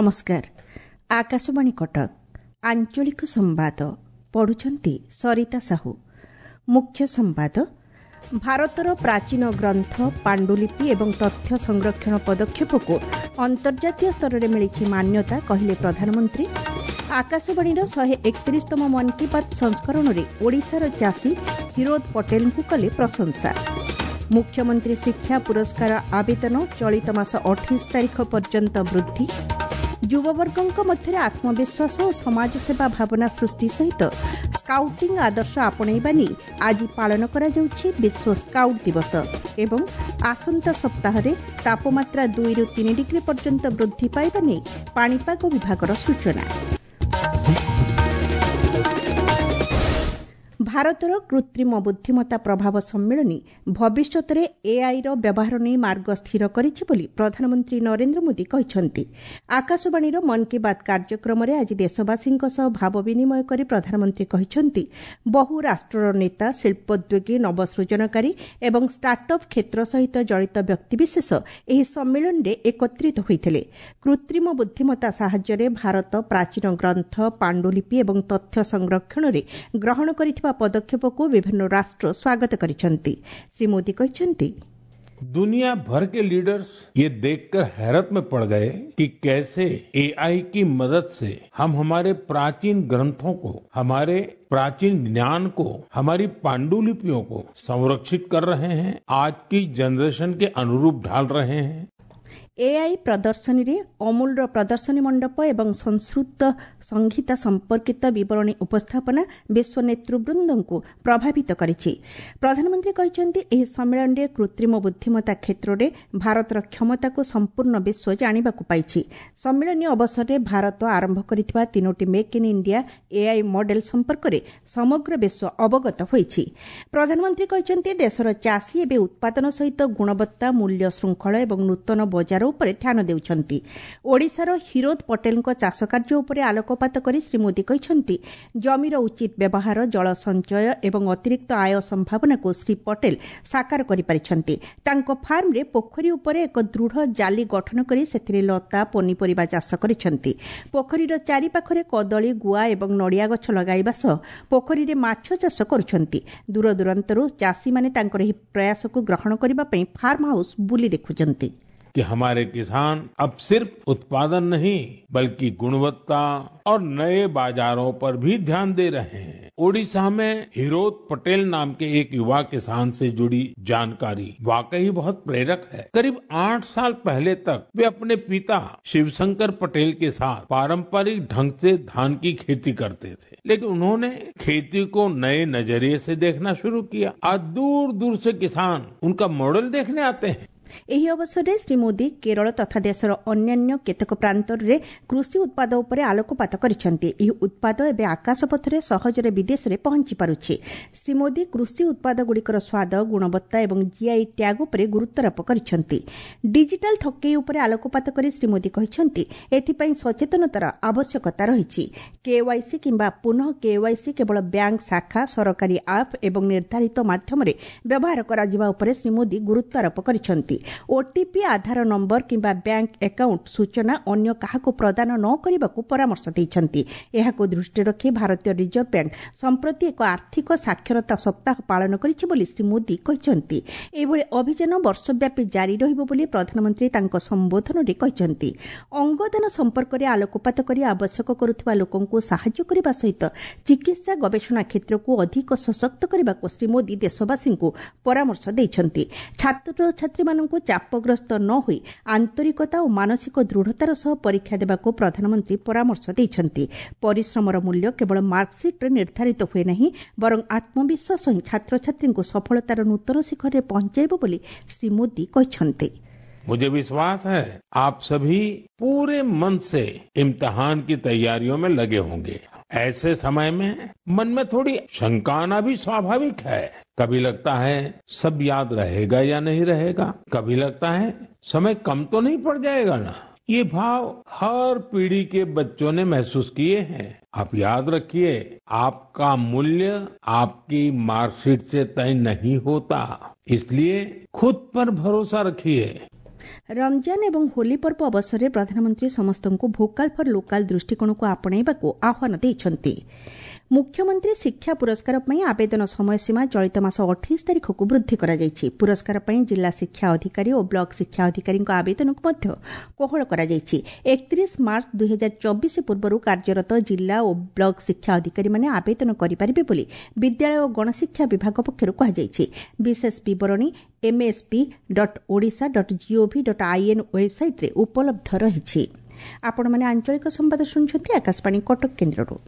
नमस्कार। आकाशवाणी कटक आंचलिक संवाद पढ़ुछंती सरिता साहू। मुख्य संवाद भारतर प्राचीन ग्रंथ पांडुलिपि एवं तथ्य संरक्षण पदक्षेप को अंतर्जातीय स्तर में मिली मान्यता कहले प्रधानमंत्री। आकाशवाणी 131तम मन की बात संस्करण में ओडिशार चाषी हिरोद पटेल को कले प्रशंसा। मुख्यमंत्री शिक्षा पुरस्कार आवेदन चलित मास 28 तारिख पर्यंत वृद्धि। युववर्गों मध्य आत्मविश्वास और समाज सेवा भावना सृष्टि सहित स्काउटिंग आदर्श आपणैबा नहीं आज पालन करा जाउछि विश्व स्काउट दिवस एवं आसंता सप्ताह तापमात्रा 2 ରୁ 3 डिग्री पर्यंत वृद्धि पाइबा नहीं पाणीपाग विभागर सूचना। भारतर कृत्रिम बुद्धिमत्ता प्रभाव सम्मेलनी भविष्य में एआई रो व्यवहार नहीं मार्ग स्थिर करिछि बोली प्रधानमंत्री नरेंद्र मोदी कहिसंती। आकाशवाणी मन की बात कार्यक्रम में आज देशवासी भाव विनिमय करी प्रधानमंत्री कहिसंती बहु राष्ट्र नेता शिल्पोद्योगी नवसृजनकारी एवं स्टार्टअप क्षेत्र सहित जड़ित व्यक्तिविशेष एही सम्मेलन में एकत्रित होइथिले। कृत्रिम बुद्धिमत्ता साहाय्य भारत प्राचीन ग्रंथ पांडुलिपि एवं तथ्य संरक्षण में ग्रहण करिथिबा पदक्षेप को विभिन्न राष्ट्र स्वागत करिसंती। श्री मोदी कहते दुनिया भर के लीडर्स ये देखकर हैरत में पड़ गए कि कैसे एआई की मदद से हम हमारे प्राचीन ग्रंथों को, हमारे प्राचीन ज्ञान को, हमारी पांडुलिपियों को संरक्षित कर रहे हैं, आज की जनरेशन के अनुरूप ढाल रहे हैं। एआई प्रदर्शनी रे अमूल प्रदर्शनी मंडप एवं संस्कृत संहिता संपर्कित विवरणी उपस्थापना विश्व नेतृवृंद को प्रभावित करिछि। प्रधानमंत्री कहते एही सम्मेलन रे कृत्रिम बुद्धिमत्ता क्षेत्र में भारतर क्षमता को संपूर्ण विश्व जानिबा को पाइछि। सम्मेलन अवसर में भारत आरंभ करिथिबा 3टी make in India AI model संपर्क में समग्र विश्व अवगत होइछि। प्रधानमंत्री कहते देशर चाषी एवं उत्पादन सहित गुणवत्ता मूल्य श्रृंखला एवं नूतन बजार उपरे ध्यान देउछंती। ओडिशार हिरोद पटेल चाष कार्य उपरे आलोकपात करी श्री मोदी कहते जमीर उचित व्यवहार, जल संचय एवं अतिरिक्त आय संभावना को श्री पटेल साकार करि परिछंती। तांको फार्म रे पोखरी उपरे एक दृढ़ जाली गठन करी सेथिरे लता पनीपरिबा चाष करिछंती। पोखरीर चारि पाखरे कदली, गुआ एवं नड़िया गछ लगाइबा सह पोखरी रे माछ चाष करुछंती। दूर दूरांतरु चाषी माने तांकर एही प्रयास को ग्रहण करिबा पई फार्म हाउस बुली देखुछंती कि हमारे किसान अब सिर्फ उत्पादन नहीं बल्कि गुणवत्ता और नए बाजारों पर भी ध्यान दे रहे हैं। ओडिशा में हिरोद पटेल नाम के एक युवा किसान से जुड़ी जानकारी वाकई बहुत प्रेरक है। करीब 8 साल पहले तक वे अपने पिता शिवशंकर पटेल के साथ पारंपरिक ढंग से धान की खेती करते थे, लेकिन उन्होंने खेती को नए नजरिए से देखना शुरू किया। आज दूर दूर से किसान उनका मॉडल देखने आते हैं। एही अवसर में श्री मोदी केरल तथा देशर अन्यान्य केतक प्रांतर रे कृषि उत्पाद उपरे आलोकपात करिसेंती। एही उत्पाद एबे आकाशपथरे सहजरे विदेश रे पहुंची पारुछि। श्री मोदी कृषि उत्पाद गुड़िकर स्वाद, गुणवत्ता एवं जीआई टैग उपरे गुरुत्वारोप करिसेंती। डिजिटल ठकेई उपरे आलोकपात करी श्री मोदी कहिसेंती एथिपई सचेतनतार आवश्यकता रहिछि। केवाईसी किंबा पुनः केवाईसी केवल बैंक शाखा, सरकारी ऐप एवं निर्धारित माध्यम रे व्यवहार करा जिबा उपरे श्री मोदी गुरुत्वारोप करिसेंती। ओटीपी, आधार नंबर किंबा बैंक अकाउंट सूचना अन्य काहाको प्रदान न करने परामर्श दैछंती। एहाको दृष्टि रखी भारतीय रिजर्व बैंक संप्रति एक आर्थिक साक्षरता सप्ताह पालन करिछि बोली श्री मोदी कहिसंती। एभଳି अभियान वर्षव्यापी जारी रहिबो बोली प्रधानमंत्री तांको संबोधन रे कहिसंती। अंगदान संपर्क रे आलोकपात करी आवश्यक करुथिबा लोकंको सहाय्य करिबा सहित चिकित्सा गवेषणा क्षेत्र को अधिक सशक्त करबाको श्री मोदी देशवासी को परामर्श दैछंती। छात्र छात्री माननको चापग्रस्त न होई आंतरिकता और मानसिक दृढ़तार सह परीक्षा देबाको प्रधानमंत्री परामर्श दैछंती। परिश्रमर मूल्य केवल मार्कशीट रे निर्धारित हुए नहीं बरं आत्मविश्वास ही छात्र छात्री को सफलतार नूतन शिखर रे पहुंचाइबो बोली श्री मोदी कहिसंती। मुझे विश्वास है आप सभी पूरे मन से इम्तिहान की तैयारियों में लगे होंगे। ऐसे समय में मन में थोड़ी शंका आना भी स्वाभाविक है। कभी लगता है सब याद रहेगा या नहीं रहेगा, कभी लगता है समय कम तो नहीं पड़ जाएगा ना। ये भाव हर पीढ़ी के बच्चों ने महसूस किए हैं। आप याद रखिए, आपका मूल्य आपकी मार्कशीट से तय नहीं होता, इसलिए खुद पर भरोसा रखिए। रमजान एवं होली पर्व अवसर में प्रधानमंत्री समस्त भोकाल फर लोकाल दृष्टिकोण को आपणाइबाकू आह्वान देइछन्ति। मुख्यमंत्री शिक्षा पुरस्कार पर आवेदन समय सीमा चलित मास 28 तारिख को वृद्धि करा जायछि। पुरस्कार पर जिला शिक्षा अधिकारी और ब्लॉक शिक्षा अधिकारी आवेदन को कोहल करा जायछि। 31 मार्च 2024 पूर्व कार्यरत जिला और ब्लॉक शिक्षा अधिकारी माने आवेदन करिपारिबे बोली विद्यालय और गणशिक्षा विभाग पक्षरु कहा जायछि। विशेष विवरणी msp.odisha.gov.in वेबसाइट रे उपलब्ध रहिछि। आपण माने आंचलिक संवाद सुनछन्ति आकाशवाणी कटक केन्द्रରୁ।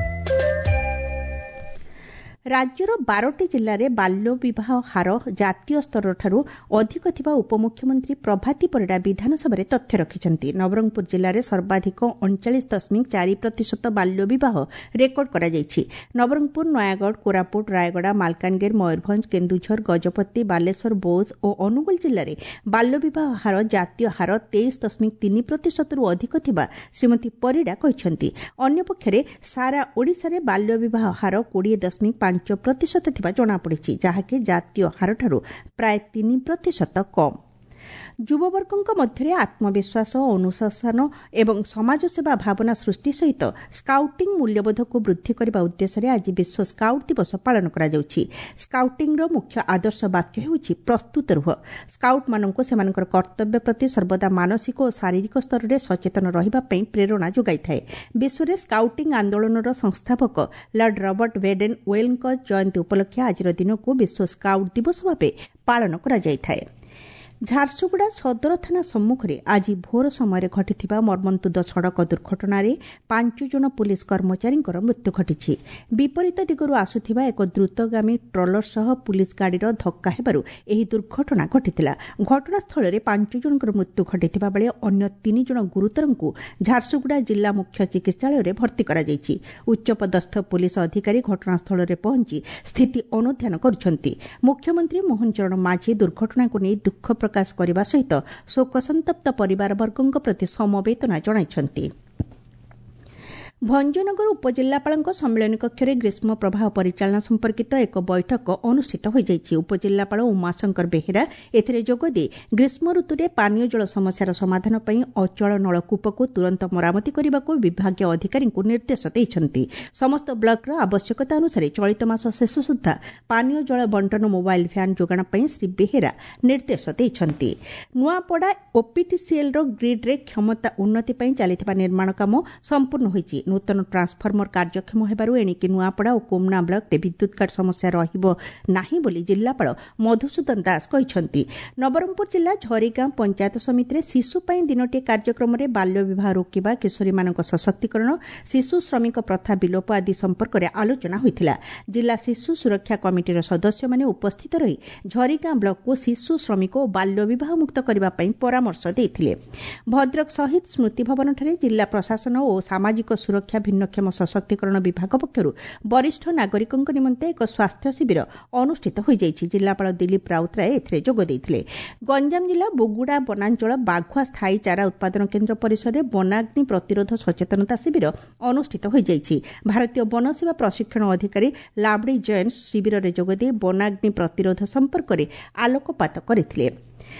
राज्यर 12टी जिल्लार बाल्य विवाह हार जातीय स्तर ठारू अधिक थिबा उपमुख्यमंत्री प्रभाती परिडा विधानसभा तथ्य रखिछन्ति। नवरंगपुर जिल्लार सर्वाधिक 39.4% बाल्य विवाह रेकर्ड करा जायछि। नवरंगपुर, नयागढ़, कोरापुट, रायगड़ा, मालकानगिर, मयूरभंज, केन्दुझर, गजपति, बालेश्वर, बौद्ध और अनुगुल जिल्लार बाल्य विवाह हार जातीय हार 23.3% अधिक थिबा श्रीमती परिडा कहिछन्ति। अन्यपक्षरे सारा ओडिसा बाल्य विवाह हार 20.5% थिबा जଣାपड़िछि, जहाँकि जातीय हारठारू प्राय 3% कम। युववर्गଙ୍କ ମଧ୍ୟରେ आत्मविश्वास, अनुशासन एवं समाजसेवा भावना सृष्टि सहित स्काउटिंग मूल्यबोधको वृद्धि करने उद्देश्य आज विश्व स्काउट दिवस पालन करा जाउछि। स्काउटिंग मुख्य आदर्श वाक्य हेउछि प्रस्तुत रुह। स्काउट माननको सेमानकर कर्तव्य प्रति सर्वदा मानसिक और शारीरिक स्तर में सचेतन रहिबा पई प्रेरणा जोगाई थाए। विश्व में स्काउटिंग आंदोलनर संस्थापक लॉर्ड रॉबर्ट वेडेन वेलଙ୍କ जयंती उपलक्षे आजिर दिन को विश्व स्काउट दिवस भाव पालन करा जाई थाए। झारसुगुड़ा सदर थाना सम्मुखें आज भोर समय घटिथिबा मर्मन्तुद सड़क दुर्घटना 5 जन पुलिस कर्मचारी मृत्यु घटी। विपरीत दिगरू आसुथिबा एक द्रुतगामी ट्रलर सह पुलिस गाड़ीर धक्का हेबारु एही दुर्घटना घटिथिला। घटनास्थल में 5 जन मृत्यु घटिथिबा बेले अन्य 3 जन गुरुतरଙ୍କୁ झारसुगुड़ा जिला मुख्य चिकित्सालय में भर्ती करा जायछि। उच्चपदस्थ पुलिस अधिकारी घटनास्थल में पहुंची स्थिति अनुध्यान करुछन्ति। मुख्यमंत्री मोहन चरण माझी दुर्घटना को नहीं दुख प्रकाश करने सहित शोक संतप्त परिवारवर्गों प्रति समवेदना जणाइछन्ति। भंजनगर उपजिल्लापाल सम्मेलन कक्ष में ग्रीष्म प्रवाह परिचालना संपर्कित एक बैठक अनुष्ठित हो जायछि। उपजिल्लापाल उमाशंकर बेहेरा एथिरे जोगदे ग्रीष्म ऋतु में पानीय जल समस्यार समाधान पर अचल नलकूप को तुरंत मरामती करने को विभागीय अधिकारी निर्देश देइछन्ति। समस्त ब्लॉक आवश्यकता अनुसार चलित मास शेष सुधा पानीय जल बंटन मोबाइल भ्यान जोगाण पर श्री बेहेरा निर्देश देइछन्ति। नुआपड़ा ओपीटीसीएल ग्रिड रे क्षमता उन्नति पर चलिथिबा निर्माण काम संपूर्ण होइछि। नूतन ट्रांसफर्मर कार्यक्षम हेबारु एणिकी नुआपड़ा और कोमना ब्लॉक रे विद्युत काट समस्या रहिबो नाही बोली जिल्लापाल मधुसूदन दास कहिछन्ति। नवरंगपुर जिला झरीगां पंचायत समिति रे शिशु पई दिनटी कार्यक्रम रे बाल्य विवाह रोकिबा, किशोरी मानक सशक्तिकरण, शिशु श्रमिक प्रथा विलोप आदि संपर्क में आलोचना होइथिला। जिला शिशु सुरक्षा कमिटीर सदस्य माने उपस्थित रही झरीगां ब्लॉक को शिशु श्रमिक और बाल्य विवाह मुक्त करबा पई परामर्श देइथिले। भद्रक शहीद स्मृति भवन ठारे जिला प्रशासन और सामाजिक सुरक्षा भिन्नक्षम सशक्तिकरण विभाग पक्षरु वरिष्ठ नागरिकों निमंते एक स्वास्थ्य शिविर अनुष्ठित हो जायछि। जिलापाल दिलीप राउतराय एथिरे जोग देइथिले। गंजाम जिला बोगुड़ा वनांचल बाघुआ स्थायी चारा उत्पादन केन्द्र परिसर में वनाग्नि प्रतिरोध सचेतनता शिविर अनुष्ठित हो जायछि। भारतीय वन सेवा प्रशिक्षण अधिकारी लाबड़ी जैन शिविर में जोगदे वनाग्नि प्रतिरोध संपर्क में आलोकपात करथिले।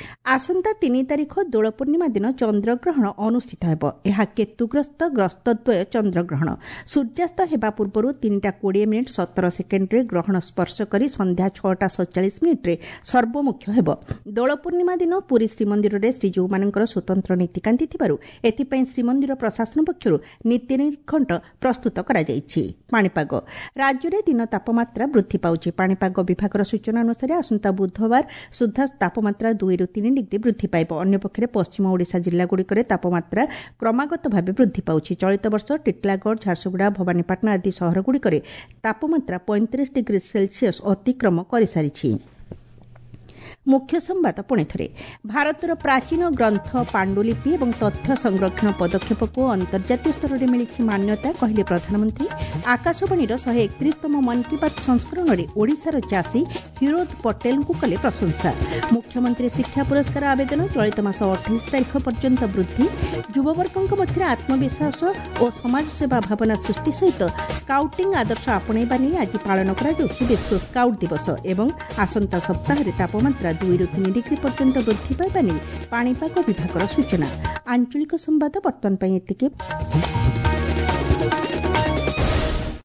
आसंता 3 तारिख दोल पूर्णिमा दिन चंद्रग्रहण अनुष्ठित हेबो। एहा केतुग्रस्त ग्रस्तद्वय चंद्रग्रहण सूर्यास्त हेबा पूर्व 3:20 17 सेकेंड रे ग्रहण स्पर्श करी संध्या 6:47 रे सर्वमुख्य हेबो। दोल पूर्णिमा दिन पुरी श्रीमंदिर रे श्रीजीव मानकर स्वतंत्र नीतिकांति थिबारु एथिपई श्रीमंदिर प्रशासन पक्षरु नीति निर्घंट प्रस्तुत करा जायछि। पाणीपाग राज्य में दिन तापमात्रा वृद्धि पाउछि। पाणीपाग विभागर सूचना अनुसार आसंता बुधवार सुधा तापमात्रा 2 ରୁ 3 डिग्री वृद्धि पाइब। अन्यपक्षे पश्चिम ओडिशा जिल्लागुड़िकर तापमात्रा क्रमागत भाव वृद्धि पाउछि। चलित वर्ष टिटलागढ़, झारसुगुड़ा, भवानीपाटना आदि सहरगुड़िकर तापमात्रा 35 डिग्री सेल्सियस अतिक्रम करसारिछि। मुख्य संवाद पुणे थरे भारतर प्राचीन ग्रंथ पांडुलिपि एवं तथ्य संरक्षण पदक्षेप को अंतर्जातीय स्तर में मिली मान्यता कहले प्रधानमंत्री। आकाशवाणी 131तम मन की बात संस्करण में ओडिशार चाषी हिरोद पटेल को कले प्रशंसा। मुख्यमंत्री शिक्षा पुरस्कार आवेदन चलित मास 28 तारिख पर्यंत वृद्धि। युववर्गों मध्य आत्मविश्वास और समाजसेवा भावना सृष्टि सहित स्काउटिंग आदर्श आपणैबा नहीं आज पालन करा विश्व स्काउट दिवस एवं आसंता सप्ताह तापमात्रा 2 ରୁ 3 डिग्री पर्यंत वृद्धि पाइबा नहीं पाणीपाग विभाग सूचना। आंचलिक संवाद वर्तमान एतिके।